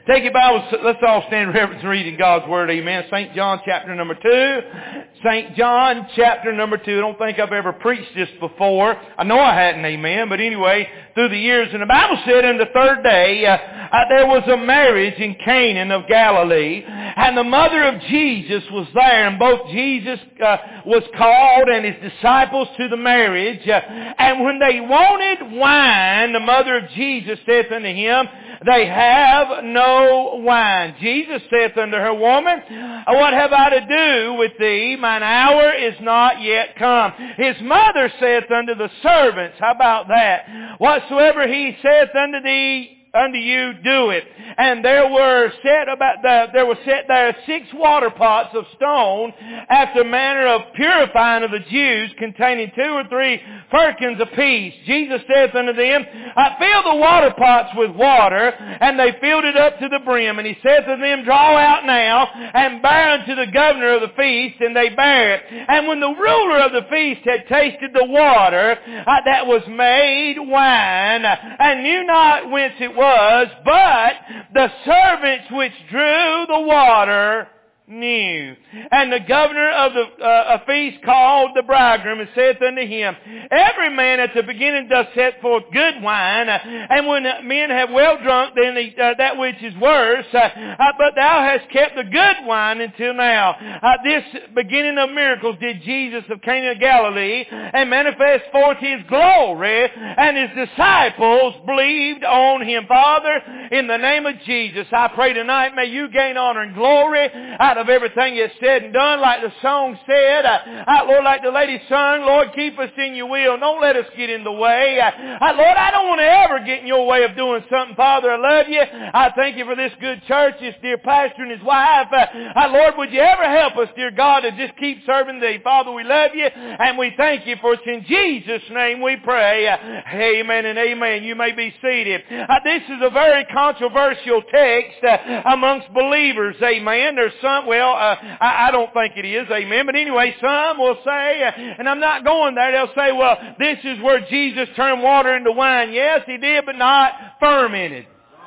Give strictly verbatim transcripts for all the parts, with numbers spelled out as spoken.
Take your Bibles, let's all stand in reverence and read in God's Word, amen. Saint John chapter number two. Saint John chapter number two. I don't think I've ever preached this before. I know I hadn't, amen. But anyway, through the years, and the Bible said on the third day, uh, uh, there was a marriage in Canaan of Galilee, and the mother of Jesus was there, and both Jesus uh, was called and his disciples to the marriage. Uh, and when they wanted wine, the mother of Jesus saith unto him, they have no wine. Jesus saith unto her, Woman, what have I to do with thee? Mine hour is not yet come. His mother saith unto the servants, how about that? Whatsoever he saith unto thee, unto you, do it. And there were set about the, there were set there six water pots of stone, after manner of purifying of the Jews, containing two or three firkins apiece. Jesus saith unto them, I fill the water pots with water, and they filled it up to the brim. And he saith unto them, Draw out now, and bear unto the governor of the feast, and they bare it. And when the ruler of the feast had tasted the water uh, that was made wine, and knew not whence it was, but the servants which drew the water knew. And the governor of the uh, feast called the bridegroom and saith unto him, Every man at the beginning doth set forth good wine, uh, and when uh, men have well drunk, then the, uh, that which is worse. Uh, uh, but thou hast kept the good wine until now. Uh, this beginning of miracles did Jesus of Cana of Galilee, and manifest forth his glory, and his disciples believed on him. Father, in the name of Jesus, I pray tonight, may you gain honor and glory out of everything that's said and done, like the song said. Uh, uh, Lord, like the lady sung, Lord, keep us in your will. Don't let us get in the way. Uh, uh, Lord, I don't want to ever get in your way of doing something. Father, I love you. I thank you for this good church, this dear pastor and his wife. Uh, uh, Lord, would you ever help us, dear God, to just keep serving thee? Father, we love you, and we thank you for it. In Jesus' name we pray. Uh, amen and amen. You may be seated. Uh, this is a very controversial text uh, amongst believers. Amen. There's some Well, uh, I, I don't think it is, amen. But anyway, some will say, uh, and I'm not going there, they'll say, well, this is where Jesus turned water into wine. Yes, he did, but not fermented.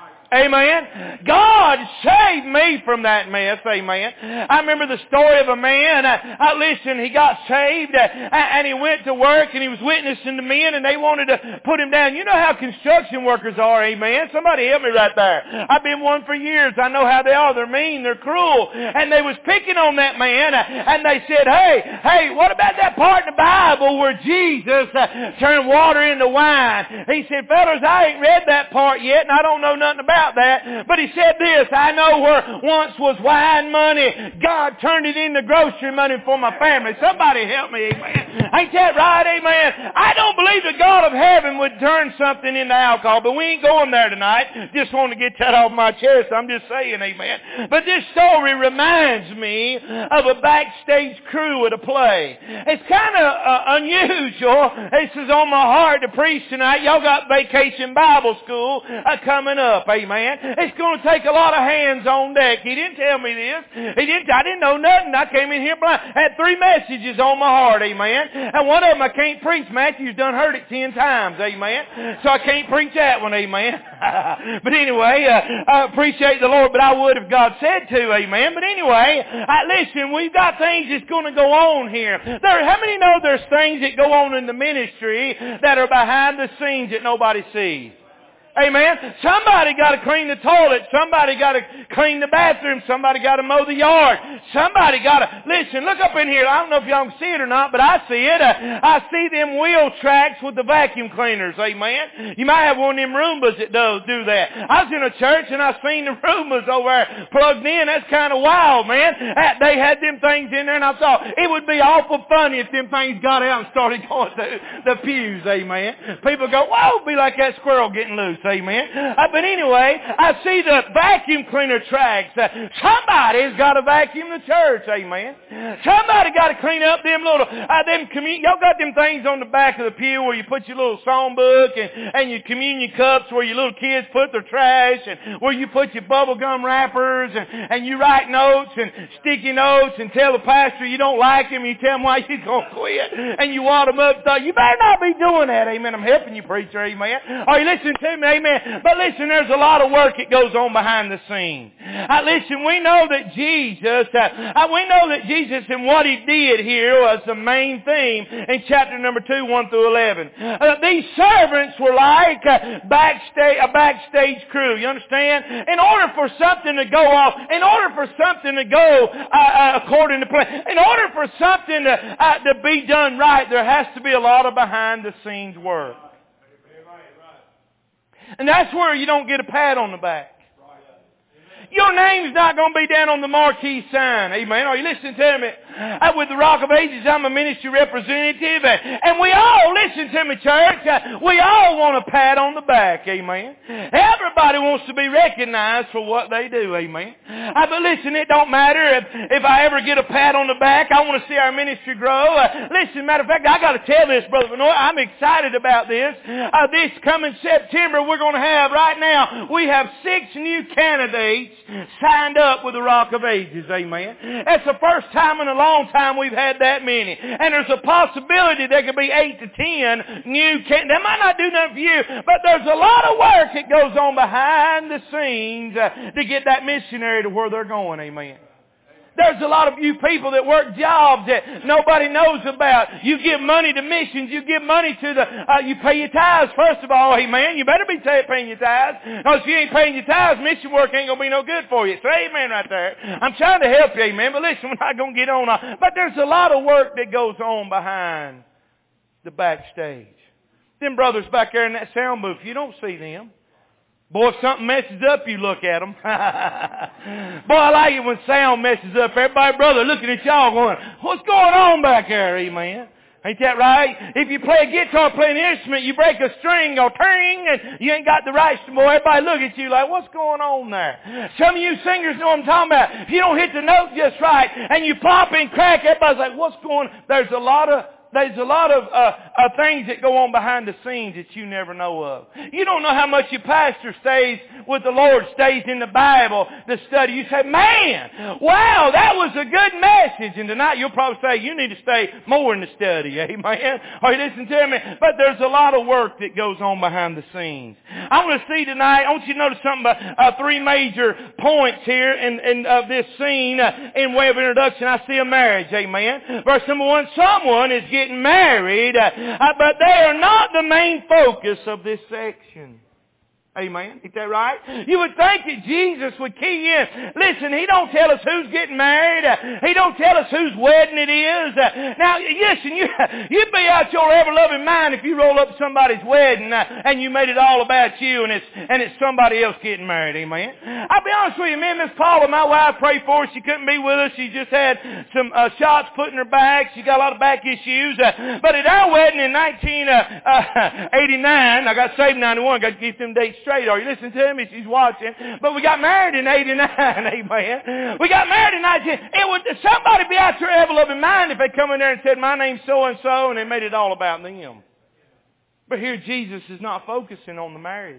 Amen. God saved me from that mess. Amen. I remember the story of a man. Uh, uh, listen, he got saved uh, and he went to work and he was witnessing to men and they wanted to put him down. You know how construction workers are. Amen. Somebody help me right there. I've been one for years. I know how they are. They're mean. They're cruel. And they was picking on that man uh, and they said, hey, hey, what about that part in the Bible where Jesus uh, turned water into wine? He said, fellas, I ain't read that part yet and I don't know nothing about that, but he said this, I know where once was wine money, God turned it into grocery money for my family. Somebody help me, amen. Ain't that right, amen? I don't believe the God of heaven would turn something into alcohol, but we ain't going there tonight. Just want to get that off my chest. I'm just saying, amen. But this story reminds me of a backstage crew at a play. It's kind of uh, unusual. This is on my heart to preach tonight. Y'all got Vacation Bible School uh, coming up, amen. It's going to take a lot of hands on deck. He didn't tell me this. He didn't. I didn't know nothing. I came in here blind. I had three messages on my heart, amen. And one of them I can't preach. Matthew's done heard it ten times, amen. So I can't preach that one, amen. But anyway, uh, I appreciate the Lord, but I would if God said to, amen. But anyway, uh, listen, we've got things that's going to go on here. There, how many know there's things that go on in the ministry that are behind the scenes that nobody sees? Amen. Somebody got to clean the toilet. Somebody got to clean the bathroom. Somebody got to mow the yard. Somebody got to... Listen, look up in here. I don't know if y'all can see it or not, but I see it. Uh, I see them wheel tracks with the vacuum cleaners. Amen. You might have one of them Roombas that does do that. I was in a church and I seen the Roombas over there plugged in. That's kind of wild, man. Uh, they had them things in there and I thought it would be awful funny if them things got out and started going to the pews. Amen. People go, whoa, it'd be like that squirrel getting loose. Amen. Uh, but anyway, I see the vacuum cleaner tracks. Uh, somebody's got to vacuum the church. Amen. Somebody got to clean up them little, uh, them commun- y'all got them things on the back of the pew where you put your little songbook and, and your communion cups where your little kids put their trash and where you put your bubble gum wrappers and, and you write notes and sticky notes and tell the pastor you don't like him. You tell him why he's going to quit and you wad them up. So you better not be doing that. Amen. I'm helping you, preacher. Amen. Are you listening to me? amen. But listen, there's a lot of work that goes on behind the scenes. Uh, listen, we know that Jesus, uh, uh, we know that Jesus and what He did here was the main theme in chapter number two, one through eleven. Uh, these servants were like uh, backstage, a backstage crew, you understand? In order for something to go off, in order for something to go uh, uh, according to plan, in order for something to, uh, to be done right, there has to be a lot of behind the scenes work. And that's where you don't get a pat on the back. Your name's not going to be down on the marquee sign. Amen. Are you listening to me? Uh, with the Rock of Ages, I'm a ministry representative. Uh, and we all, listen to me, church, uh, we all want a pat on the back. Amen. Everybody wants to be recognized for what they do. Amen. Uh, but listen, it don't matter if, if I ever get a pat on the back. I want to see our ministry grow. Uh, listen, matter of fact, I got to tell this, Brother Benoit, I'm excited about this. Uh, this coming September, we're going to have, right now, we have six new candidates signed up with the Rock of Ages. Amen. That's the first time in a long time we've had that many. And there's a possibility there could be eight to ten new candidates. That might not do nothing for you, but there's a lot of work that goes on behind the scenes uh, to get that missionary to where they're going. Amen. There's a lot of you people that work jobs that nobody knows about. You give money to missions. You give money to the, uh, you pay your tithes, first of all. Amen. You better be paying your tithes. Because if you ain't paying your tithes, mission work ain't going to be no good for you. So amen right there. I'm trying to help you, amen. But listen, we're not going to get on. Uh, but there's a lot of work that goes on behind the backstage. Them brothers back there in that sound booth, you don't see them. Boy, if something messes up, you look at them. Boy, I like it when sound messes up. Everybody, brother, looking at y'all going, what's going on back there, amen? Ain't that right? If you play a guitar, play an instrument, you break a string or ting, and you ain't got the right, boy, everybody look at you like, what's going on there? Some of you singers know what I'm talking about. If you don't hit the note just right, and you pop and crack, everybody's like, what's going on? There's a lot of There's a lot of uh, uh, things that go on behind the scenes that you never know of. You don't know how much your pastor stays with the Lord, stays in the Bible to study. You say, man, wow, that was a good message. And tonight you'll probably say, you need to stay more in the study. Amen. Are you listening to me? But there's a lot of work that goes on behind the scenes. I want to see tonight, I want you to notice something about uh, three major points here in, in uh, this scene. Uh, in way of introduction, I see a marriage. Amen. Verse number one, someone is getting married, uh, but they are not the main focus of this section. Amen. Is that right? You would think that Jesus would key in. Listen, He don't tell us who's getting married. Uh, he don't tell us whose wedding it is. Uh, now, listen, you, you'd be out your ever-loving mind if you roll up somebody's wedding uh, and you made it all about you and it's and it's somebody else getting married. Amen. I'll be honest with you, me and Miss Paula, my wife, prayed for her. She couldn't be with us. She just had some uh, shots put in her back. She got a lot of back issues. Uh, but at our wedding in nineteen eighty-nine, I got saved in ninety-one. Got to keep them dates straight. Are you listening to me? She's watching. But we got married in eighty-nine. Amen. We got married in nineteen. It would somebody be out your ever-loving mind if they come in there and said, my name's so-and-so, and they made it all about them. But here Jesus is not focusing on the marriage.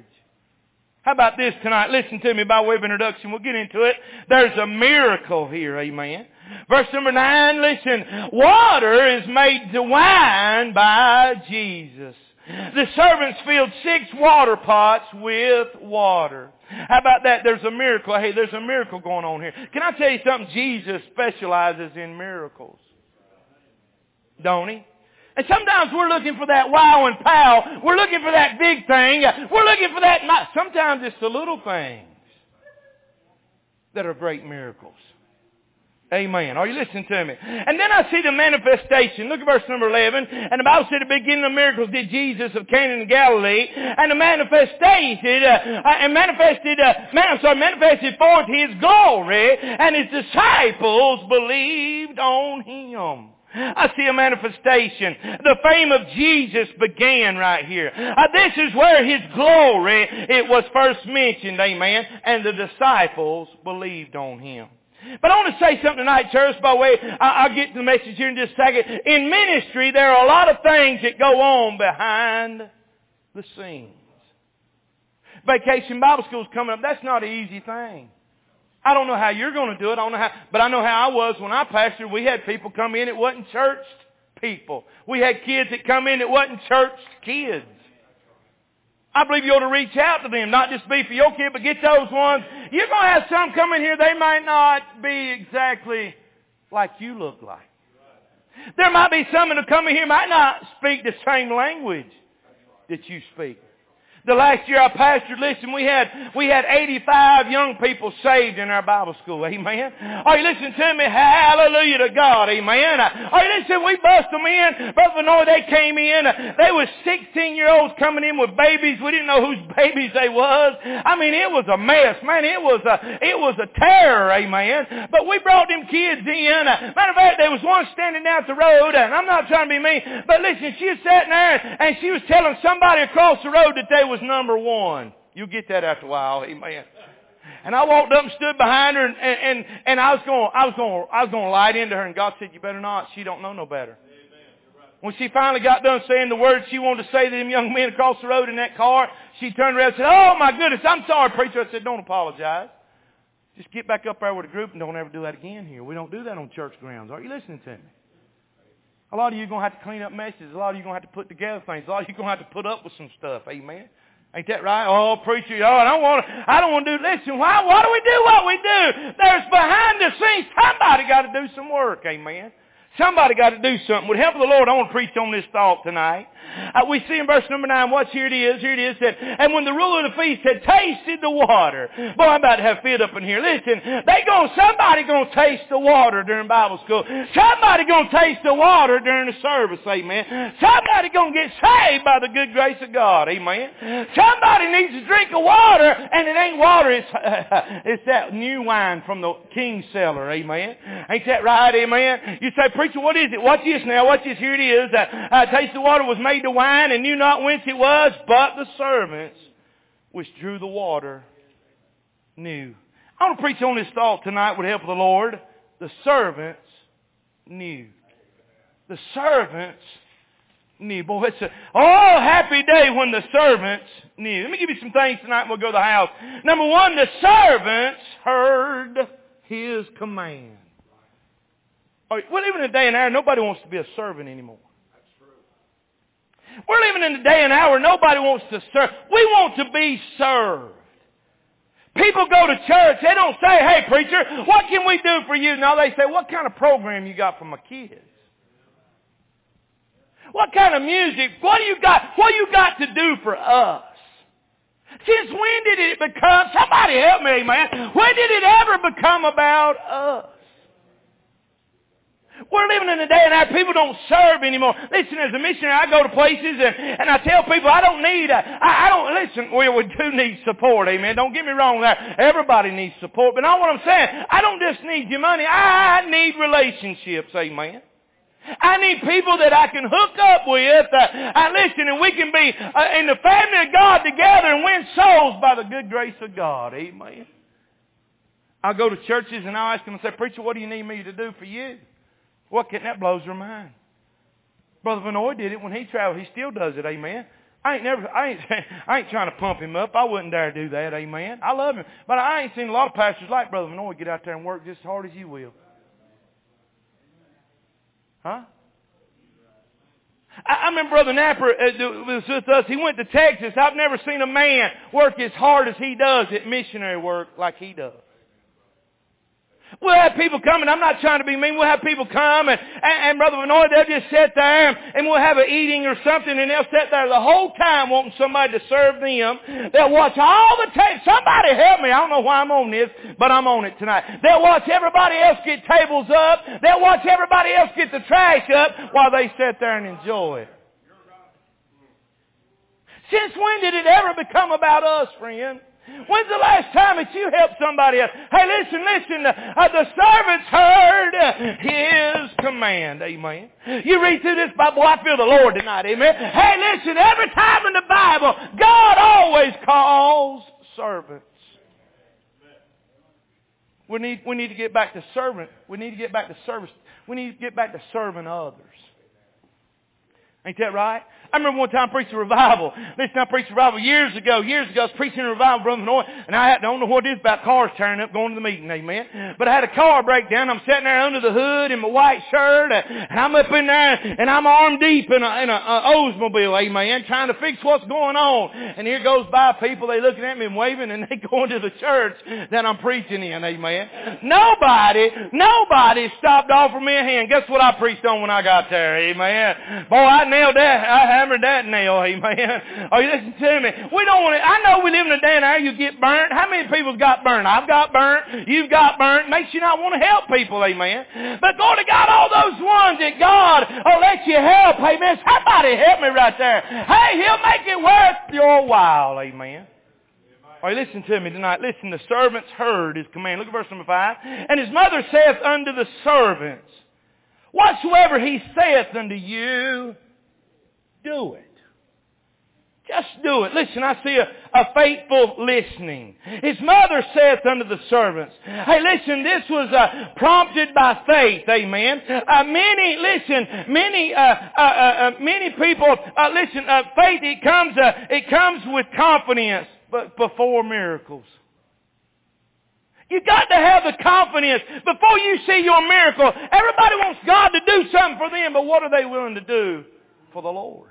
How about this tonight? Listen to me by way of introduction. We'll get into it. There's a miracle here. Amen. Verse number nine, listen. Water is made to wine by Jesus. The servants filled six water pots with water. How about that? There's a miracle. Hey, there's a miracle going on here. Can I tell you something? Jesus specializes in miracles. Don't He? And sometimes we're looking for that wow and pow. We're looking for that big thing. We're looking for that. Sometimes it's the little things that are great miracles. Amen. Are you listening to me? And then I see the manifestation. Look at verse number eleven. And the Bible said, the beginning of miracles did Jesus of Cana in Galilee. And the manifested, uh, and manifested, uh, man, I'm sorry, manifested forth His glory. And His disciples believed on Him. I see a manifestation. The fame of Jesus began right here. Uh, this is where His glory, it was first mentioned, amen. And the disciples believed on Him. But I want to say something tonight, church, by the way, I'll get to the message here in just a second. In ministry, there are a lot of things that go on behind the scenes. Vacation Bible School's coming up. That's not an easy thing. I don't know how you're going to do it. I don't know how, but I know how I was when I pastored. We had people come in that wasn't churched people. We had kids that come in that wasn't churched kids. I believe you ought to reach out to them, not just be for your kid, but get those ones. You're going to have some come in here, they might not be exactly like you look like. There might be some that come in here might not speak the same language that you speak. The last year I pastored, listen, we had we had eighty-five young people saved in our Bible school. Amen. Are you listening to me? Hallelujah to God. Amen. Are you listening? We bust them in. Brother Benoit, they came in. They were sixteen-year-olds coming in with babies. We didn't know whose babies they was. I mean, it was a mess. Man, it was a, it was a terror. Amen. But we brought them kids in. Matter of fact, there was one standing down at the road, and I'm not trying to be mean, but listen, she was sitting there, and she was telling somebody across the road that they was number one. You'll get that after a while. Amen. And I walked up and stood behind her, and, and, and, and I was going, I was going, I was going to light into her, and God said, you better not. She don't know no better. When she finally got done saying the words she wanted to say to them young men across the road in that car, she turned around and said, oh my goodness, I'm sorry, preacher. I said, don't apologize. Just get back up there with the group and don't ever do that again here. We don't do that on church grounds. Are you listening to me? A lot of you are going to have to clean up messes. A lot of you are going to have to put together things. A lot of you are going to have to put up with some stuff. Amen. Ain't that right? Oh, preacher, oh, I don't want to, I don't want to do, listen, why, why do we do what we do? There's behind the scenes, somebody got to do some work, amen. Somebody got to do something. With the help of the Lord, I want to preach on this thought tonight. Uh, we see in verse number nine, watch, here it is, here it is, that, and when the ruler of the feast had tasted the water, boy, I'm about to have fit up in here. Listen, they going, somebody going to taste the water during Bible school. Somebody going to taste the water during the service, amen. Somebody going to get saved by the good grace of God, amen. Somebody needs to drink of water, and it ain't water, it's, uh, it's that new wine from the king's cellar, amen. Ain't that right, amen? You say, preacher, what is it? Watch this now, watch this, here it is. Uh, uh, taste the water was made to wine, and knew not whence it was, but the servants which drew the water knew. I want to preach on this thought tonight with the help of the Lord. The servants knew. The servants knew. Boy, it's a oh, happy day when the servants knew. Let me give you some things tonight and we'll go to the house. Number one, the servants heard his command. Oh, we're living in a day and hour, nobody wants to be a servant anymore. We're living in a day and hour, nobody wants to serve. We want to be served. People go to church, they don't say, hey preacher, what can we do for you? No, they say, what kind of program you got for my kids? What kind of music? What do you got? What you got to do for us? Since when did it become, somebody help me, man. When did it ever become about us? We're living in a day and hour people don't serve anymore. Listen, as a missionary, I go to places and, and I tell people I don't need, a, I, I don't, listen, well, we do need support, amen. Don't get me wrong there. Everybody needs support. But not what I'm saying. I don't just need your money. I need relationships, amen. I need people that I can hook up with. Uh, I listen, and we can be uh, in the family of God together and win souls by the good grace of God, amen. I'll go to churches and I'll ask them and say, preacher, what do you need me to do for you? What can, that blows their mind. Brother Benoit did it when he traveled. He still does it, amen. I ain't never, I ain't, I ain't trying to pump him up. I wouldn't dare do that, amen. I love him. But I ain't seen a lot of pastors like Brother Benoit get out there and work just as hard as you will. Huh? I, I remember Brother Napper uh, was with us. He went to Texas. I've never seen a man work as hard as he does at missionary work like he does. We'll have people come, and I'm not trying to be mean. We'll have people come, and, and, and Brother Benoit, they'll just sit there, and, and we'll have an eating or something, and they'll sit there the whole time wanting somebody to serve them. They'll watch all the tables. Somebody help me. I don't know why I'm on this, but I'm on it tonight. They'll watch everybody else get tables up. They'll watch everybody else get the trash up while they sit there and enjoy it. Since when did it ever become about us, friend? When's the last time that you helped somebody else? Hey, listen, listen. Uh, the servants heard his command. Amen. You read through this Bible, I feel the Lord tonight. Amen. Hey, listen, every time in the Bible, God always calls servants. We need, we need to get back to servant. We need to get back to service. We need to get back to serving others. Ain't that right? I remember one time preaching a revival. Listen, I preached a revival years ago. Years ago, I was preaching a revival, Brother Manoy, and I don't know what it is about cars tearing up going to the meeting, amen. But I had a car breakdown. I'm sitting there under the hood in my white shirt, and I'm up in there, and I'm arm deep in a, in a, a Oldsmobile, amen, trying to fix what's going on. And here goes by people, they looking at me and waving, and they going to the church that I'm preaching in, amen. Nobody, nobody stopped to offer me a hand. Guess what I preached on when I got there, amen. Boy, I nailed that. I hammered that nail, amen. Oh, you listen to me. We don't want to, I know we live in a day and hour you get burnt. How many people's got burnt? I've got burnt. You've got burnt. Makes you not want to help people, amen. But glory to God, all those ones that God will let you help, amen. Somebody help me right there. Hey, He'll make it worth your while, amen. All right, listen to me tonight. Listen, the servants heard His command. Look at verse number five. And his mother saith unto the servants, whatsoever He saith unto you, do it. Just do it. Listen, I see a, a faithful listening. His mother saith unto the servants. Hey, listen, this was uh, prompted by faith. Amen. Uh, many, listen, many, uh, uh, uh, many people, uh, listen, uh, faith, it comes, uh, it comes with confidence, but before miracles. You got to have the confidence before you see your miracle. Everybody wants God to do something for them, but what are they willing to do for the Lord?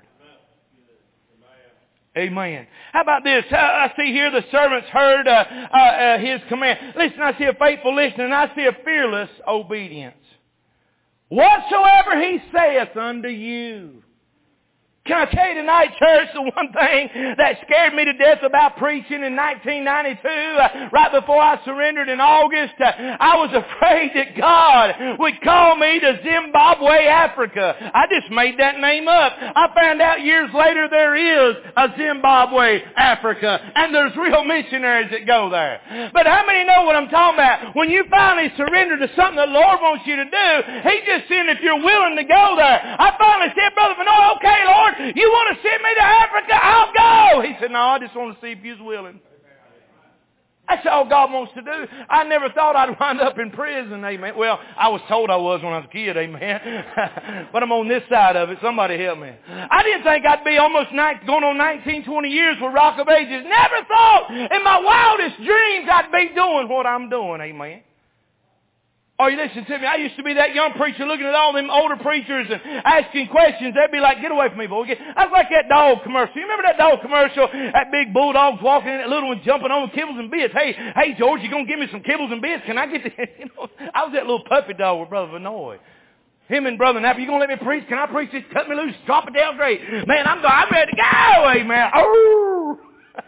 Amen. How about this? I see here the servants heard uh, uh, uh, His command. Listen, I see a faithful listening, and I see a fearless obedience. Whatsoever He saith unto you. Can I tell you tonight, church, the one thing that scared me to death about preaching in nineteen ninety-two, uh, right before I surrendered in August, uh, I was afraid that God would call me to Zimbabwe, Africa. I just made that name up. I found out years later there is a Zimbabwe, Africa, and there's real missionaries that go there. But how many know what I'm talking about? When you finally surrender to something the Lord wants you to do, He's just seeing if you're willing to go there. I finally said, Brother Manoy, okay, Lord, you want to send me to Africa? I'll go. He said, no, I just want to see if you're willing. That's all God wants to do. I never thought I'd wind up in prison, amen. Well, I was told I was when I was a kid, amen. But I'm on this side of it. Somebody help me. I didn't think I'd be almost nine, going on nineteen, twenty years with Rock of Ages. Never thought in my wildest dreams I'd be doing what I'm doing, amen. Oh, you listen to me. I used to be that young preacher looking at all them older preachers and asking questions. They'd be like, get away from me, boy. I was like that dog commercial. You remember that dog commercial? That big bulldog's walking in, that little one jumping on kibbles and bits. Hey, hey, George, you going to give me some kibbles and bits? Can I get the, you know, I was that little puppy dog with Brother Vanoy. Him and Brother Napper, you going to let me preach? Can I preach this? Cut me loose. Drop it down great. Man, I'm, I'm ready to go. Amen. Oh.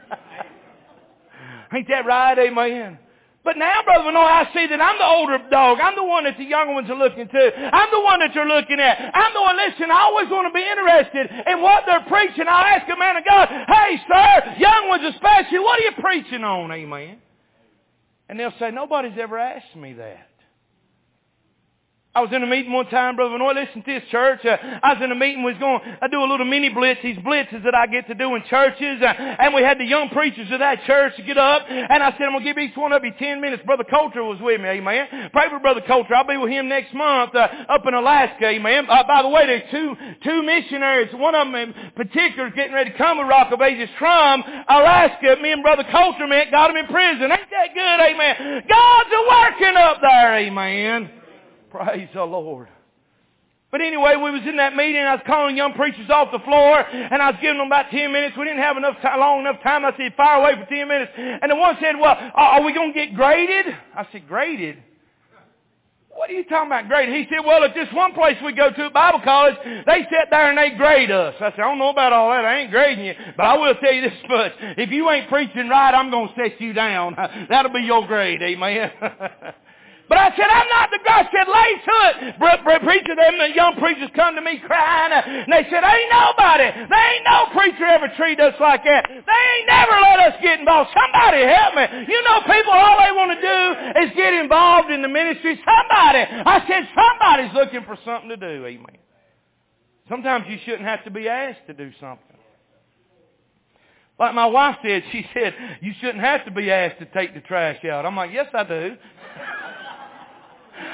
Ain't that right? Amen. But now, Brother Vanoy, I see that I'm the older dog. I'm the one that the younger ones are looking to. I'm the one that you're looking at. I'm the one, listen, I always want to be interested in what they're preaching. I'll ask a man of God, hey, sir, young ones especially, what are you preaching on? Amen. And they'll say, nobody's ever asked me that. I was in a meeting one time, Brother Vanoy, listen to this church. Uh, I was in a meeting, we was going, I do a little mini blitz, these blitzes that I get to do in churches. Uh, and we had the young preachers of that church to get up. And I said, I'm going to give each one of you ten minutes. Brother Coulter was with me, amen. Pray for Brother Coulter. I'll be with him next month uh, up in Alaska, amen. Uh, by the way, there's two, two missionaries. One of them in particular is getting ready to come with Rock of Ages from Alaska. Me and Brother Coulter, man, got him in prison. Ain't that good, amen. God's a working up there, amen. Praise the Lord. But anyway, we was in that meeting, and I was calling young preachers off the floor, and I was giving them about ten minutes. We didn't have enough time, long enough time. I said, fire away for ten minutes. And the one said, well, are we going to get graded? I said, graded? What are you talking about graded? He said, well, at this one place we go to at Bible college, they sit there and they grade us. I said, I don't know about all that. I ain't grading you. But I will tell you this much. If you ain't preaching right, I'm going to set you down. That'll be your grade, amen. But I said, I'm not the guy. I said, lay to it. Bre- bre- preacher, them the young preachers come to me crying. And they said, ain't nobody. They ain't no preacher ever treat us like that. They ain't never let us get involved. Somebody help me. You know, people, all they want to do is get involved in the ministry. Somebody. I said, somebody's looking for something to do. Amen. Sometimes you shouldn't have to be asked to do something. Like my wife said, she said, you shouldn't have to be asked to take the trash out. I'm like, yes, I do.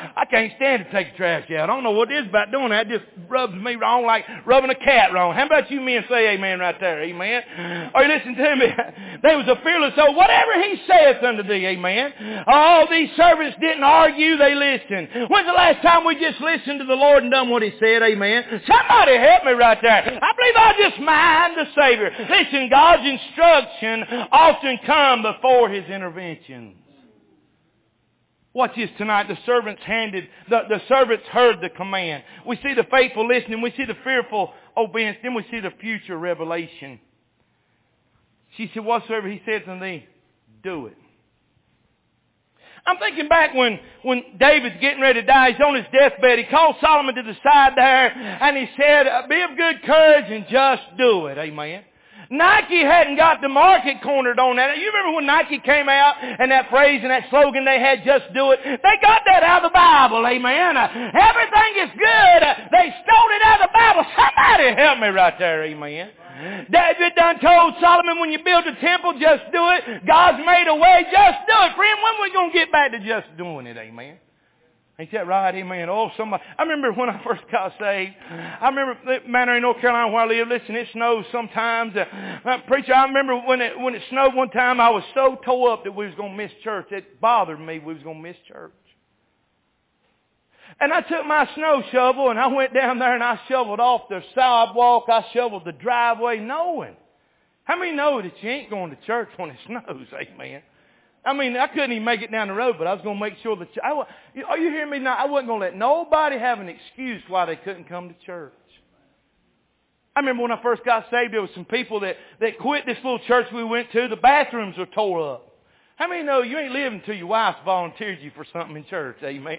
I can't stand to take the trash out. I don't know what it is about doing that. It just rubs me wrong like rubbing a cat wrong. How about you men say amen right there? Amen. Or you listen to me. There was a fearless soul. Whatever he saith unto thee, amen. All these servants didn't argue. They listened. When's the last time we just listened to the Lord and done what he said? Amen. Somebody help me right there. I believe I'll just mind the Savior. Listen, God's instruction often come before his interventions. Watch this tonight. The servants handed, the, the servants heard the command. We see the faithful listening. We see the fearful obedience. Then we see the future revelation. She said, whatsoever he said to thee, do it. I'm thinking back when, when David's getting ready to die. He's on his deathbed. He called Solomon to the side there and he said, be of good courage and just do it. Amen. Nike hadn't got the market cornered on that. You remember when Nike came out and that phrase and that slogan they had, just do it? They got that out of the Bible, amen. Everything is good. They stole it out of the Bible. Somebody help me right there, amen. David done told Solomon, when you build a temple, just do it. God's made a way, just do it. Friend, when are we going to get back to just doing it, amen? Ain't that right? Amen. Oh, somebody. I remember when I first got saved. I remember Manor in North Carolina where I live. Listen, it snows sometimes. Uh, preacher, I remember when it when it snowed one time, I was so tore up that we was going to miss church. It bothered me. We was going to miss church. And I took my snow shovel and I went down there and I shoveled off the sidewalk. I shoveled the driveway, knowing. How many know that you ain't going to church when it snows? Amen. I mean, I couldn't even make it down the road, but I was going to make sure that... I, are you hearing me now? I wasn't going to let nobody have an excuse why they couldn't come to church. I remember when I first got saved, there was some people that, that quit this little church we went to. The bathrooms were tore up. How many know you ain't living until your wife volunteered you for something in church? Amen.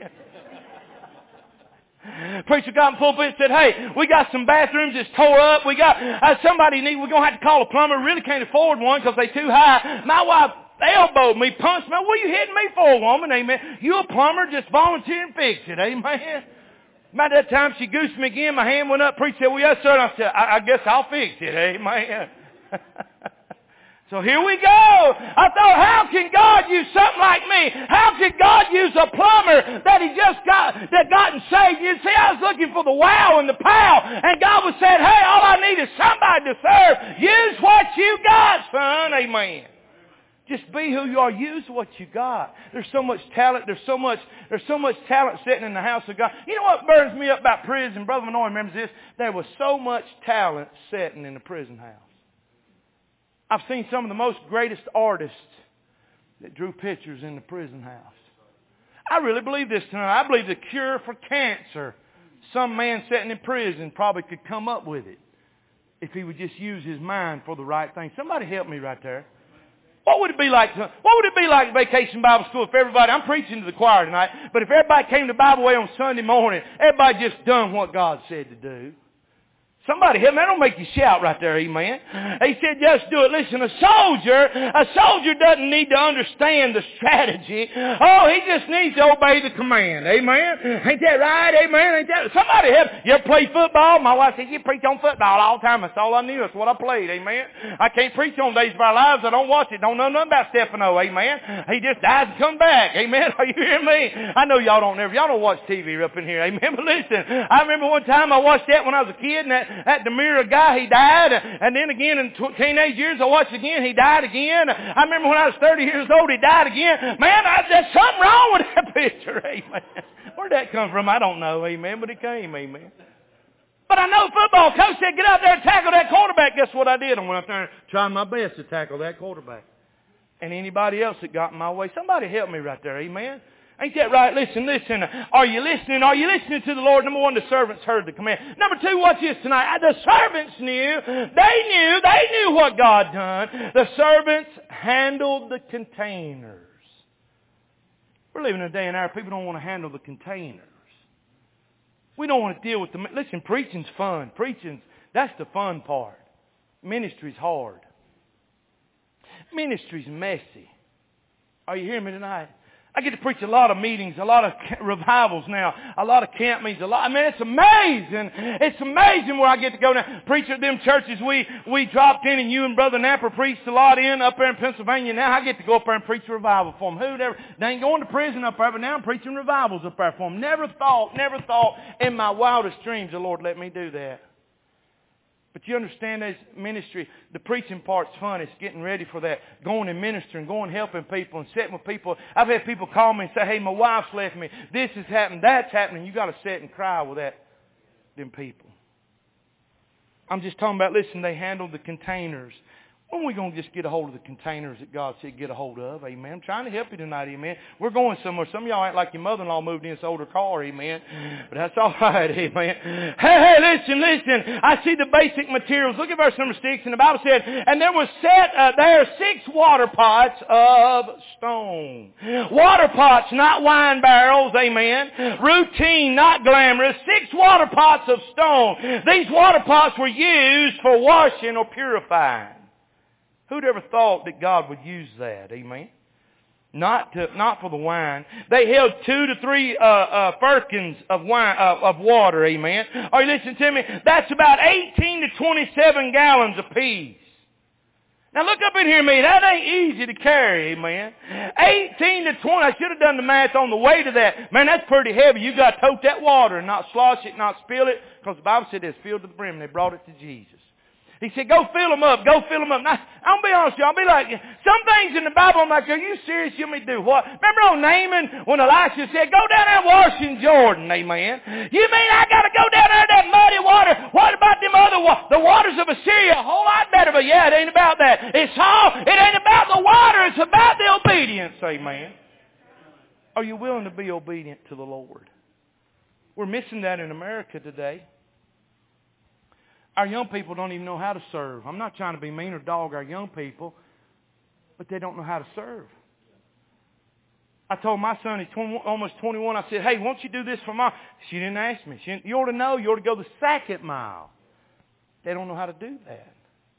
Preacher got in the pulpit and said, hey, we got some bathrooms that's tore up. We got uh, somebody need. We're going to have to call a plumber. Really can't afford one because they too high. My wife elbowed me, punched me. What are you hitting me for, woman? Amen. You a plumber, just volunteer and fix it. Amen. About that time, she goosed me again. My hand went up. Preacher said, well, yes, sir. And I said, I, I guess I'll fix it. Amen. So here we go. I thought, how can God use something like me? How can God use a plumber that he just got, that gotten saved? You see, I was looking for the wow and the pow. And God was saying, hey, all I need is somebody to serve. Use what you got, son. Amen. Just be who you are. Use what you got. There's so much talent. There's so much, there's so much talent sitting in the house of God. You know what burns me up about prison? Brother Manoy remembers this. There was so much talent sitting in the prison house. I've seen some of the most greatest artists that drew pictures in the prison house. I really believe this tonight. I believe the cure for cancer, some man sitting in prison probably could come up with it if he would just use his mind for the right thing. Somebody help me right there. What would it be like? What would it be like at Vacation Bible School if everybody, I'm preaching to the choir tonight, but if everybody came to Bible Way on Sunday morning, everybody just done what God said to do? Somebody help me. That don't make you shout right there, amen. He said, just do it. Listen, a soldier, a soldier doesn't need to understand the strategy. Oh, he just needs to obey the command. Amen. Ain't that right? Amen. Ain't that? Somebody help. You ever play football? My wife said, you preach on football all the time. That's all I knew. That's what I played. Amen. I can't preach on Days of Our Lives. I don't watch it. Don't know nothing about Stefano. Amen. He just dies and come back. Amen. Are you hearing me? I know y'all don't never, y'all don't watch T V up in here. Amen. But listen, I remember one time I watched that when I was a kid, and that That Demira guy, he died. And then again in teenage years, I watched again. He died again. I remember when I was thirty years old, he died again. Man, I, there's something wrong with that picture. Amen. Where'd that come from? I don't know. Amen. But it came. Amen. But I know football coach said, get out there and tackle that quarterback. Guess what I did? I went out there and tried my best to tackle that quarterback. And anybody else that got in my way. Somebody help me right there. Amen. Ain't that right? Listen, listen. Are you listening? Are you listening to the Lord? Number one, the servants heard the command. Number two, watch this tonight. The servants knew. They knew. They knew what God done. The servants handled the containers. We're living in a day and hour people don't want to handle the containers. We don't want to deal with the... Listen, preaching's fun. Preaching's, that's the fun part. Ministry's hard. Ministry's messy. Are you hearing me tonight? I get to preach a lot of meetings, a lot of revivals now, a lot of camp meetings, a lot. I mean, it's amazing. It's amazing where I get to go now. Preach at them churches we, we dropped in and you and Brother Napper preached a lot in up there in Pennsylvania. Now I get to go up there and preach a revival for them. Who'd ever, they ain't going to prison up there, but now I'm preaching revivals up there for them. Never thought, never thought in my wildest dreams the Lord let me do that. But you understand this ministry, the preaching part's fun. It's getting ready for that. Going and ministering, going helping people and sitting with people. I've had people call me and say, hey, my wife's left me. This has happened, that's happening. You got to sit and cry with that, them people. I'm just talking about, listen, they handled the containers. When are we going to just get a hold of the containers that God said get a hold of? Amen. I'm trying to help you tonight, amen. We're going somewhere. Some of y'all act like your mother-in-law moved in this older car, amen. But that's all right, amen. Hey, hey, listen, listen. I see the basic materials. Look at verse number six. And the Bible said, and there was set uh, there six water pots of stone. Water pots, not wine barrels, amen. Routine, not glamorous. Six water pots of stone. These water pots were used for washing or purifying. Who'd ever thought that God would use that? Amen. Not to, not for the wine. They held two to three uh, uh, firkins of wine uh, of water. Amen. Are you listening to me? That's about eighteen to twenty-seven gallons apiece. Now look up in here, me. That ain't easy to carry. Amen. eighteen to twenty. I should have done the math on the weight of that. Man, that's pretty heavy. You got to tote that water and not slosh it, not spill it, because the Bible said it's filled to the brim. And they brought it to Jesus. He said, go fill them up. Go fill them up. Now, I'm going to be honest with you. I'll be like, some things in the Bible, I'm like, are you serious? You want me to do what? Remember on Naaman when Elisha said, go down there and wash in Jordan, amen. You mean I got to go down there in that muddy water? What about them other waters? The waters of Assyria, a whole lot better, but yeah, it ain't about that. It's all, it ain't about the water. It's about the obedience, amen. Are you willing to be obedient to the Lord? We're missing that in America today. Our young people don't even know how to serve. I'm not trying to be mean or dog our young people, but they don't know how to serve. I told my son, he's twenty, almost twenty-one, I said, hey, won't you do this for Mom? She didn't ask me. She didn't, you ought to know. You ought to go the second mile. They don't know how to do that.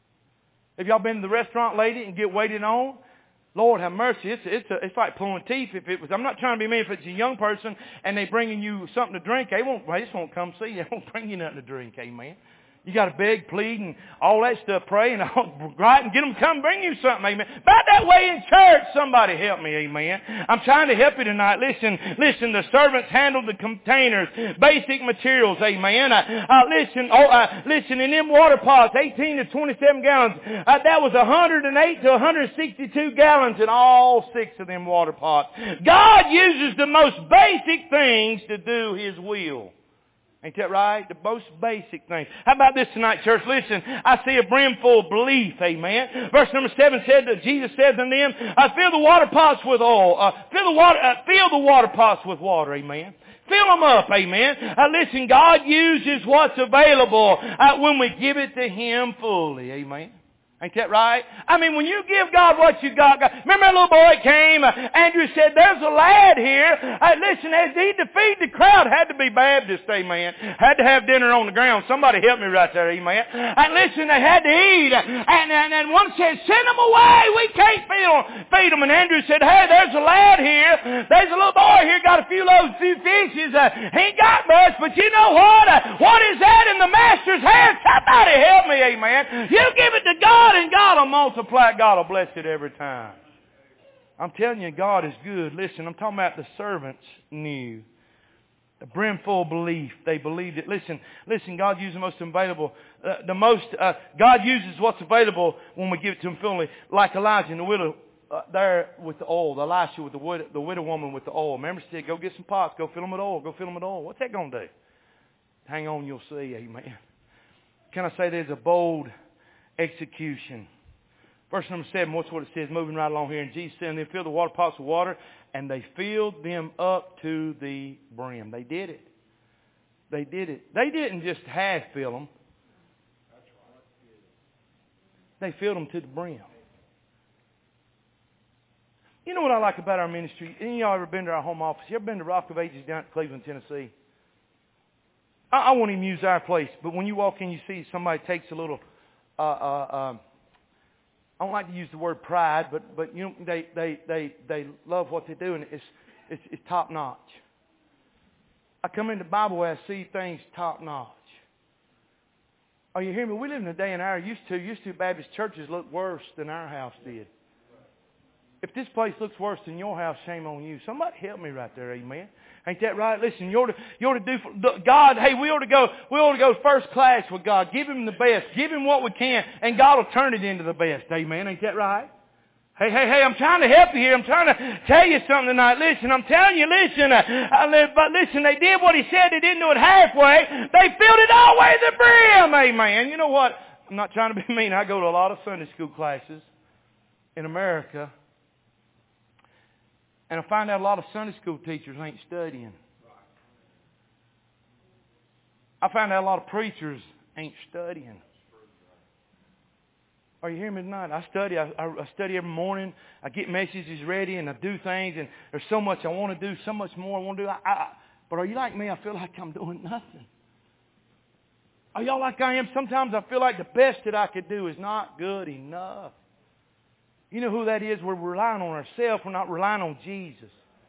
Have y'all been to the restaurant lately and get waited on? Lord have mercy. It's it's a, it's like pulling teeth. If it was, I'm not trying to be mean. If it's a young person and they bringing you something to drink, they won't. They just won't come see you. They won't bring you nothing to drink. Amen. You got to beg, plead, and all that stuff, pray, and all, right, and get them to come bring you something, amen. About that way in church, somebody help me, amen. I'm trying to help you tonight. Listen, listen, the servants handled the containers, basic materials, amen. Uh, uh, listen, oh, uh, listen, in them water pots, eighteen to twenty-seven gallons, uh, that was one hundred eight to one hundred sixty-two gallons in all six of them water pots. God uses the most basic things to do His will. Ain't that right? The most basic thing. How about this tonight, church? Listen, I see a brimful of belief, amen. Verse number seven said that Jesus said to them, uh, fill the water pots with oil. Uh, fill the water, uh, fill the water pots with water, amen. Fill them up, amen. Uh, listen, God uses what's available uh, when we give it to Him fully, amen. Ain't that right? I mean, when you give God what you got, God, remember that little boy came, uh, Andrew said, there's a lad here. Uh, listen, as he to feed the crowd, had to be Baptist, amen. Had to have dinner on the ground. Somebody help me right there, amen. And listen, they had to eat. And, and, and one said, send them away. We can't feed them. Feed them. And Andrew said, hey, there's a lad here. There's a little boy here, got a few loaves, a few fishes. Uh, he ain't got much, but you know what? Uh, what is that in the master's hand? Somebody help me, amen. You give it to God, and God will multiply it. God will bless it every time. I'm telling you, God is good. Listen, I'm talking about the servants knew. The brimful of belief. They believed it. Listen, listen, God uses the most available. Uh, the most, uh, God uses what's available when we give it to Him fully. Like Elijah and the widow uh, there with the oil. Elisha with the widow, the widow woman with the oil. Remember, she said, go get some pots. Go fill them with oil. Go fill them with oil. What's that going to do? Hang on, you'll see. Amen. Can I say there's a bold execution? Verse number seven, what's what it says, moving right along here. And Jesus said, and they filled the water pots with water, and they filled them up to the brim. They did it. They did it. They didn't just half fill them. They filled them to the brim. You know what I like about our ministry? Any of y'all ever been to our home office? You ever been to Rock of Ages down at Cleveland, Tennessee? I, I won't even use our place, but when you walk in, you see somebody takes a little, uh, uh, um, I don't like to use the word pride, but but you know they they they they love what they do, and it's it's, it's top notch. I come into Bible where I see things top notch. Are you hearing me? We live in a day and hour used to. Used to Baptist churches look worse than our house did. If this place looks worse than your house, shame on you. Somebody help me right there, amen. Ain't that right? Listen, you ought to, you ought to do for God. Hey, we ought to go. We ought to go first class with God. Give Him the best. Give Him what we can, and God will turn it into the best. Amen. Ain't that right? Hey, hey, hey! I'm trying to help you here. I'm trying to tell you something tonight. Listen, I'm telling you. Listen, uh, I, but listen. They did what He said. They didn't do it halfway. They filled it all the way to the brim. Amen. You know what? I'm not trying to be mean. I go to a lot of Sunday school classes in America. And I find out a lot of Sunday school teachers ain't studying. I find out a lot of preachers ain't studying. Are you hearing me tonight? I study. I, I study every morning. I get messages ready and I do things. And there's so much I want to do, so much more I want to do. I, I, but are you like me? I feel like I'm doing nothing. Are y'all like I am? Sometimes I feel like the best that I could do is not good enough. You know who that is? We're relying on ourselves. We're not relying on Jesus.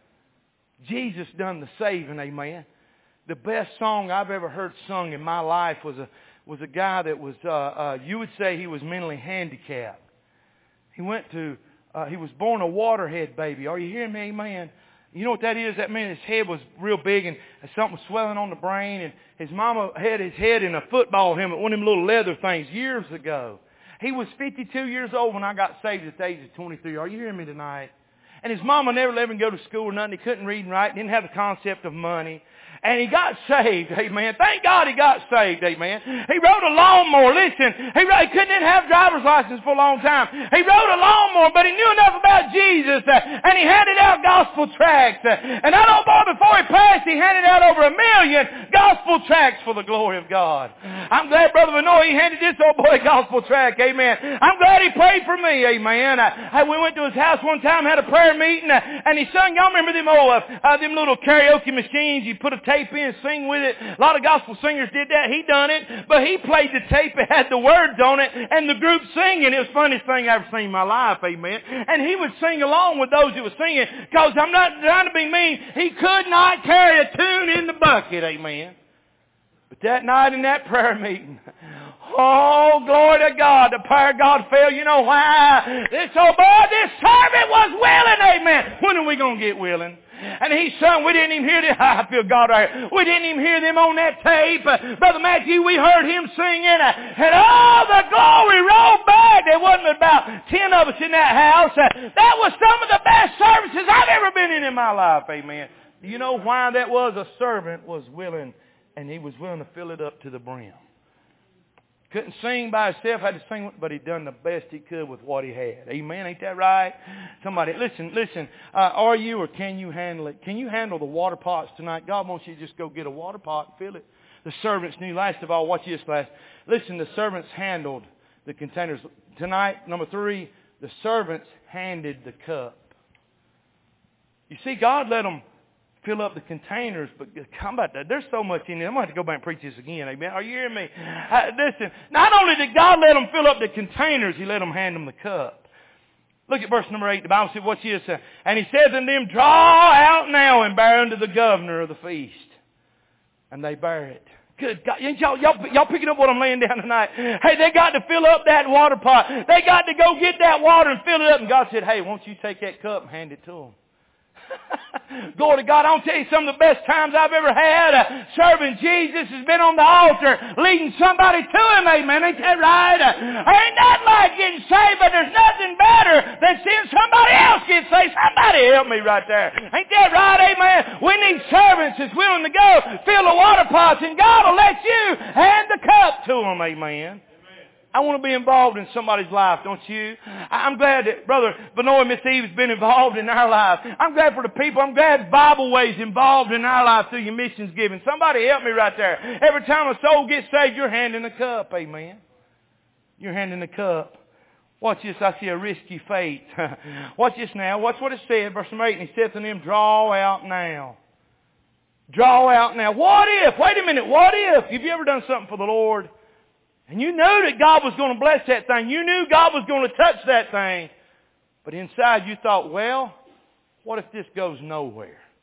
Jesus done the saving, amen. The best song I've ever heard sung in my life was a was a guy that was, uh, uh, you would say he was mentally handicapped. He went to, uh, he was born a waterhead baby. Are you hearing me, amen? You know what that is? That meant his head was real big and something was swelling on the brain. And his mama had his head in a football helmet, one of them little leather things years ago. He was fifty-two years old when I got saved at the age of twenty-three. Are you hearing me tonight? And his mama never let him go to school or nothing. He couldn't read and write. Didn't have the concept of money. And he got saved, amen. Thank God he got saved, amen. He rode a lawnmower. Listen, he, rode, he couldn't even have a driver's license for a long time. He rode a lawnmower, but he knew enough about Jesus, uh, and he handed out gospel tracts. Uh, and I know, boy, before he passed, he handed out over a million gospel tracts for the glory of God. I'm glad Brother Benoit, he handed this old boy a gospel tract, amen. I'm glad he prayed for me, amen. Uh, we went to his house one time, had a prayer meeting, uh, and he sung, y'all remember them old, uh, uh, them little karaoke machines, you put a tape in and sing with it. A lot of gospel singers did that. He done it, but he played the tape. It had the words on it, and the group singing. It was the funniest thing I ever seen in my life, amen. And he would sing along with those who were singing, because I'm not trying to be mean. He could not carry a tune in the bucket, amen. But that night in that prayer meeting, oh, glory to God, the power of God fell. You know why? This old boy, this servant was willing, amen. When are we going to get willing? And he sung, we didn't even hear them. I feel God right here. We didn't even hear them on that tape. Uh, Brother Matthew, we heard him singing. Uh, and all the glory rolled back. There wasn't about ten of us in that house. Uh, that was some of the best services I've ever been in in my life. Amen. Do you know why that was? A servant was willing, and he was willing to fill it up to the brim. Couldn't sing by himself, had to sing, but he done the best he could with what he had. Amen. Ain't that right? Somebody, listen, listen. Uh, are you or can you handle it? Can you handle the water pots tonight? God wants you to just go get a water pot and fill it. The servants knew. Last of all, watch this last. Listen, the servants handled the containers. Tonight, number three, the servants handed the cup. You see, God let them fill up the containers, but how about that? There's so much in there. I'm going to have to go back and preach this again, amen. Are you hearing me? Uh, listen, not only did God let them fill up the containers, He let them hand them the cup. Look at verse number eight. The Bible said, what's this? Uh, and He said to them, draw out now and bear unto the governor of the feast. And they bear it. Good God. Y'all, y'all, y'all picking up what I'm laying down tonight? Hey, they got to fill up that water pot. They got to go get that water and fill it up. And God said, hey, won't you take that cup and hand it to them? Glory to God. I'll tell you some of the best times I've ever had uh, serving Jesus has been on the altar leading somebody to Him, amen. Ain't that right? Uh, ain't that like getting saved, but there's nothing better than seeing somebody else get saved. Somebody help me right there. Ain't that right, amen? We need servants that's willing to go fill the water pots, and God will let you hand the cup to them, amen. I want to be involved in somebody's life, don't you? I'm glad that Brother Benoit and Miss Eve has been involved in our life. I'm glad for the people. I'm glad Bible Way's involved in our life through your missions giving. Somebody help me right there. Every time a soul gets saved, you're handing the cup, amen. You're handing the cup. Watch this. I see a risky fate. Watch this now. Watch what it said, verse eight. And He said to them, draw out now. Draw out now. What if? Wait a minute. What if? Have you ever done something for the Lord? And you knew that God was going to bless that thing. You knew God was going to touch that thing. But inside you thought, well, what if this goes nowhere?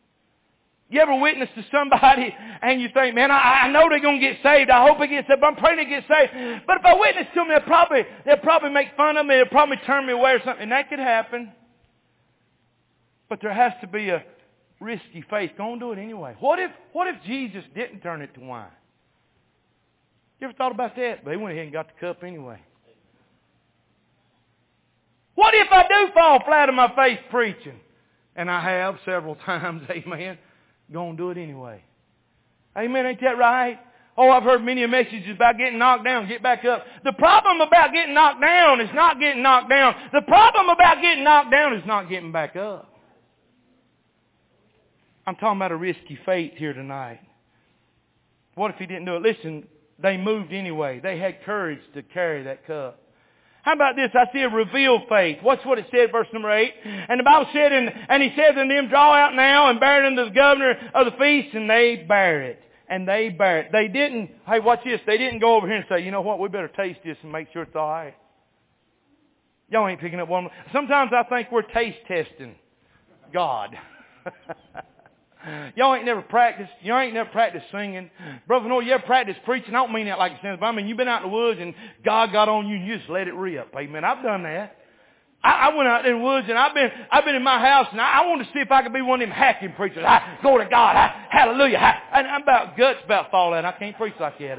You ever witness to somebody and you think, man, I, I know they're going to get saved. I hope they get saved. I'm praying they get saved. But if I witness to them, they'll probably, they'll probably make fun of me. They'll probably turn me away or something. And that could happen. But there has to be a risky faith. Go and do it anyway. What if, what if Jesus didn't turn it to wine? You ever thought about that? But he went ahead and got the cup anyway. What if I do fall flat on my face preaching? And I have several times, amen. Go and do it anyway. Amen, ain't that right? Oh, I've heard many messages about getting knocked down, get back up. The problem about getting knocked down is not getting knocked down. The problem about getting knocked down is not getting back up. I'm talking about a risky faith here tonight. What if he didn't do it? Listen, they moved anyway. They had courage to carry that cup. How about this? I see a revealed faith. Watch what it said, verse number eight. And the Bible said, and, and he said unto them, draw out now and bear it unto the governor of the feast, and they bear it. And they bear it. They didn't, hey, watch this. They didn't go over here and say, you know what, we better taste this and make sure it's all right. Y'all ain't picking up one. Sometimes I think we're taste testing God. Y'all ain't never practiced. Y'all ain't never practiced singing. Brother Noah, you ever practiced preaching? I don't mean that like it sounds, but I mean, you've been out in the woods and God got on you and you just let it rip. Amen. I've done that. I, I went out in the woods and I've been, I've been in my house and I, I wanted to see if I could be one of them hacking preachers. I, glory to God. I, hallelujah. I, and I'm about guts about fall out. I can't preach like that.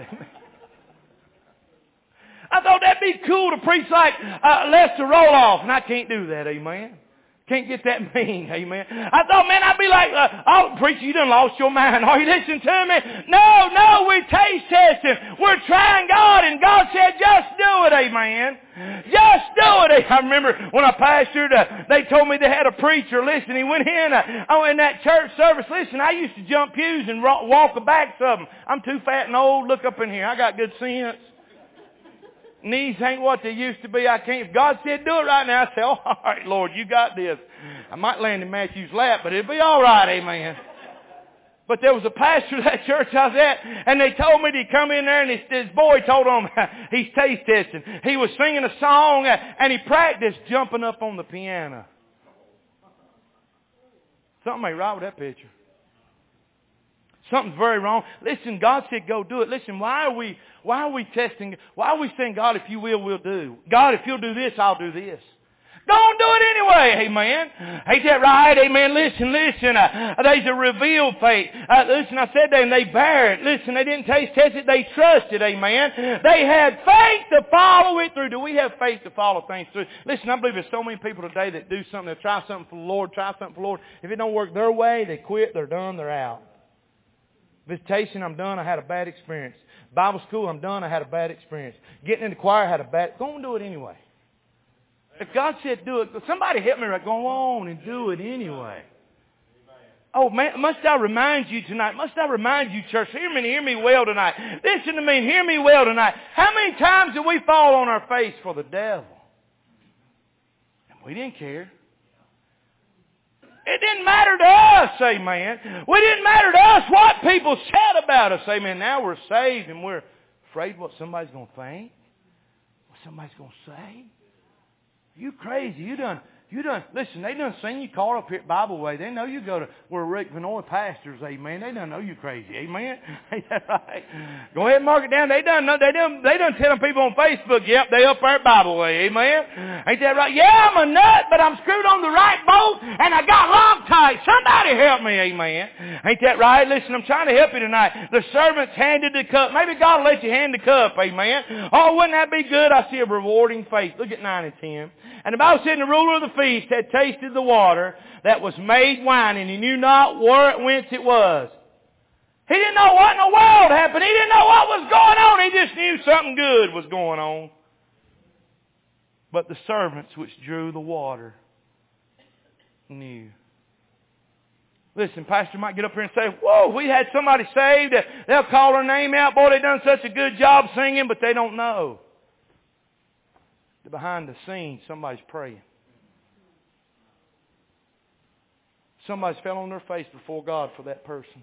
I thought that'd be cool to preach like uh, Lester Roloff, and I can't do that. Amen. Can't get that mean, amen. I thought, man, I'd be like, uh, oh, preacher, you done lost your mind. Are you listening to me? No, no, we're taste testing. We're trying God, and God said, just do it, amen. Just do it. I remember when I pastored, uh, they told me they had a preacher. Listen, he went in, uh, oh, in that church service. Listen, I used to jump pews and walk the backs of them. I'm too fat and old. Look up in here. I got good sense. Knees ain't what they used to be. I can't. If God said do it right now, I say, oh, all right, Lord, you got this. I might land in Matthew's lap, but it'll be all right, amen. But there was a pastor of that church I was at, and they told me to come in there, and his, his boy told him he's taste testing. He was singing a song, and he practiced jumping up on the piano. Something ain't right with that picture. Something's very wrong. Listen, God said go do it. Listen, why are we why are we testing? Why are we saying, God, if you will, we'll do. God, if you'll do this, I'll do this. Go and do it anyway, amen. Ain't that right? Amen. Listen, listen. Uh, there's a revealed faith. Uh, listen, I said that and they bear it. Listen, they didn't taste test it. They trusted, amen. They had faith to follow it through. Do we have faith to follow things through? Listen, I believe there's so many people today that do something, that try something for the Lord, try something for the Lord. If it don't work their way, they quit, they're done, they're out. Visitation, I'm done, I had a bad experience. Bible school, I'm done, I had a bad experience. Getting in the choir, I had a bad... Go and do it anyway. If God said do it, somebody help me, right? Go on and do it anyway. Oh, man, must I remind you tonight, must I remind you, church, hear me, hear me well tonight. Listen to me and hear me well tonight. How many times did we fall on our face for the devil? And we didn't care. It didn't matter to us, amen. We didn't matter to us what people said about us, amen. Now we're saved and we're afraid what somebody's going to think, what somebody's going to say. You crazy. You done, you done, listen, they done seen you caught up here at Bible Way. They know you go to where Rick Vanoy pastors, amen. They done know you crazy, amen. Ain't that right? Go ahead and mark it down. They done know, they done, they done tell them people on Facebook, yep, they up there at Bible Way, amen. Ain't that right? Yeah, I'm a nut, but I'm screwed on the right boat and I got Loctite. Somebody help me, amen. Ain't that right? Listen, I'm trying to help you tonight. The servants handed the cup. Maybe God will let you hand the cup, amen. Oh, wouldn't that be good? I see a rewarding faith. Look at nine and ten. And the Bible said, the ruler of the feast had tasted the water that was made wine, and he knew not where, whence it was. He didn't know what in the world happened. He didn't know what was going on. He just knew something good was going on. But the servants which drew the water knew. Listen, Pastor might get up here and say, whoa, we had somebody saved. They'll call their name out. Boy, they done such a good job singing, but they don't know. Behind the scenes, somebody's praying. Somebody's fell on their face before God for that person.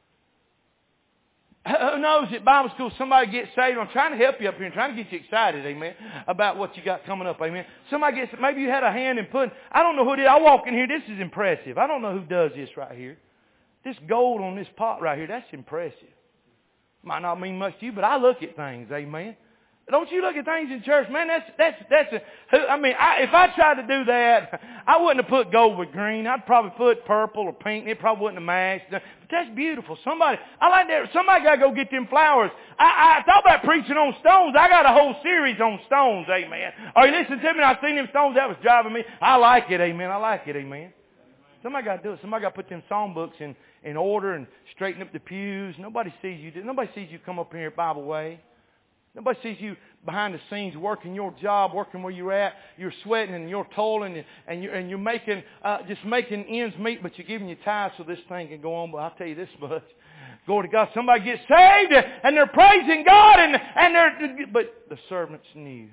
Who knows, at Bible school, somebody gets saved. I'm trying to help you up here and trying to get you excited, amen, about what you got coming up, amen. Somebody gets, maybe you had a hand in putting, I don't know who did. I walk in here, this is impressive. I don't know who does this right here. This gold on this pot right here, that's impressive. Might not mean much to you, but I look at things, amen. Don't you look at things in church, man? That's that's that's. A, I mean, I, if I tried to do that, I wouldn't have put gold with green. I'd probably put purple or pink. It probably wouldn't have matched. But that's beautiful. Somebody, I like that. Somebody got to go get them flowers. I, I thought about preaching on stones. I got a whole series on stones, amen. Are you listening to me? I seen them stones. That was driving me. I like it, amen. I like it, amen. Somebody got to do it. Somebody got to put them songbooks in in order and straighten up the pews. Nobody sees you. Nobody sees you come up here at Bible Way. Nobody sees you behind the scenes working your job, working where you're at. You're sweating and you're toiling and, and you're, and you're making, uh, just making ends meet, but you're giving your tithes so this thing can go on. But I'll tell you this much. Glory to God. Somebody gets saved and they're praising God and, and they're, but the servants knew.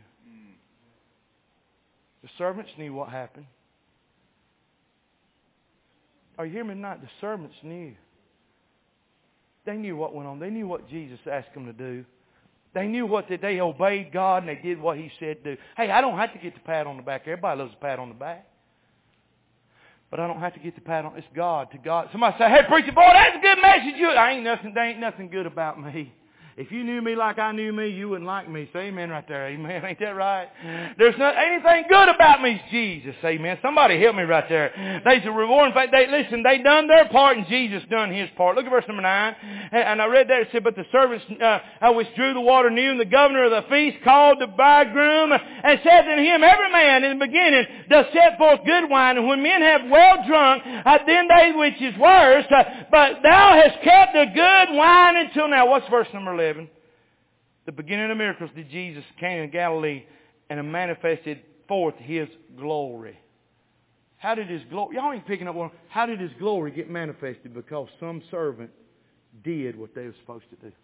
The servants knew what happened. Are you hearing me tonight? The servants knew. They knew what went on. They knew what Jesus asked them to do. They knew what they, they obeyed God and they did what He said to do. Hey, I don't have to get the pat on the back. Everybody loves a pat on the back. But I don't have to get the pat on. It's God to God. Somebody say, "Hey, preacher, boy, that's a good message." You, I ain't nothing. There ain't nothing good about me. If you knew me like I knew me, you wouldn't like me. Say amen right there. Amen. Ain't that right? There's not anything good about me. It's Jesus. Amen. Somebody help me right there. There's a reward. In fact, they, listen, they done their part and Jesus done His part. Look at verse number nine. And, and I read that. It said, "But the servants uh, which drew the water knew, and the governor of the feast called the bridegroom and said to him, Every man in the beginning does set forth good wine, and when men have well drunk, uh, then they which is worse. Uh, but thou hast kept the good wine until now." What's verse number eleven? The beginning of the miracles did Jesus came in Galilee and manifested forth His glory. How did His glory, y'all ain't picking up one, how did His glory get manifested? Because some servant did what they were supposed to do.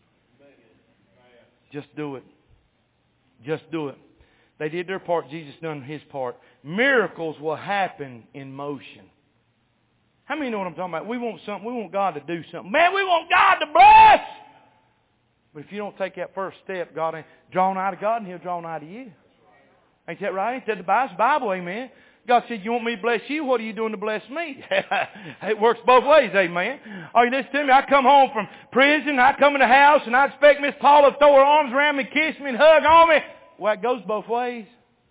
Just do it. Just do it. They did their part, Jesus done His part. Miracles will happen in motion. How many know what I'm talking about? We want something, we want God to do something. Man, we want God to bless! But if you don't take that first step, God ain't drawn out of God and He'll draw out of you. Ain't that right? Ain't that the Bible? Bible, amen. God said, "You want me to bless you? What are you doing to bless me?" It works both ways, amen. Are you listening to me? I come home from prison, I come in the house, and I expect Miss Paula to throw her arms around me, kiss me, and hug on me. Well, it goes both ways.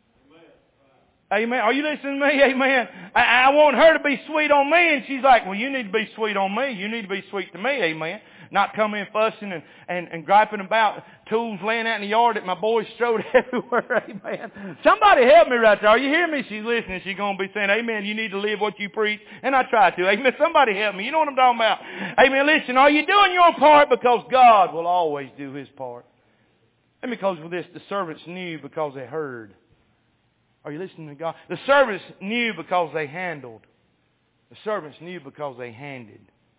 Amen. Are you listening to me? Amen. I, I want her to be sweet on me, and she's like, "Well, you need to be sweet on me. You need to be sweet to me." Amen. Not come in fussing and, and, and griping about tools laying out in the yard that my boys strode everywhere. Amen. Somebody help me right there. Are you hearing me? She's listening. She's going to be saying, "Amen, you need to live what you preach." And I try to. Amen. Somebody help me. You know what I'm talking about. Amen. Listen, are you doing your part? Because God will always do His part. Let me close with this. The servants knew because they heard. Are you listening to God? The servants knew because they handled. The servants knew because they handed.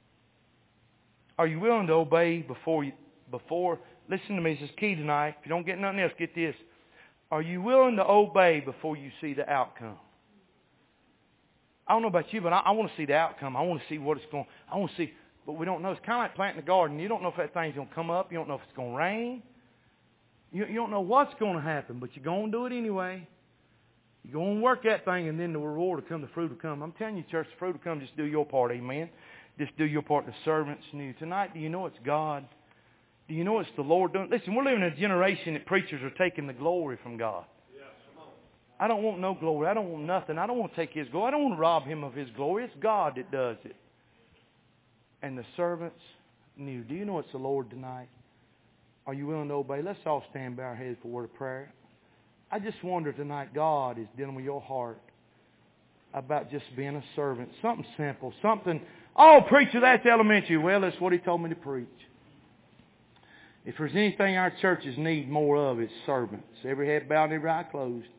Are you willing to obey before you, before, listen to me, this is key tonight. If you don't get nothing else, get this. Are you willing to obey before you see the outcome? I don't know about you, but I, I want to see the outcome. I want to see what it's going, I want to see, but we don't know. It's kind of like planting a garden. You don't know if that thing's going to come up. You don't know if it's going to rain. You, you don't know what's going to happen, but you're going to do it anyway. You're going to work that thing, and then the reward will come, the fruit will come. I'm telling you, church, the fruit will come. Just do your part, amen. Just do your part. The servants knew. Tonight, do you know it's God? Do you know it's the Lord doing? Listen, we're living in a generation that preachers are taking the glory from God. I don't want no glory. I don't want nothing. I don't want to take His glory. I don't want to rob Him of His glory. It's God that does it. And the servants knew. Do you know it's the Lord tonight? Are you willing to obey? Let's all stand by our heads for a word of prayer. I just wonder tonight, God is dealing with your heart about just being a servant. Something simple. Something, "Oh, preacher, that's elementary." Well, that's what He told me to preach. If there's anything our churches need more of, it's servants. Every head bowed, every eye closed.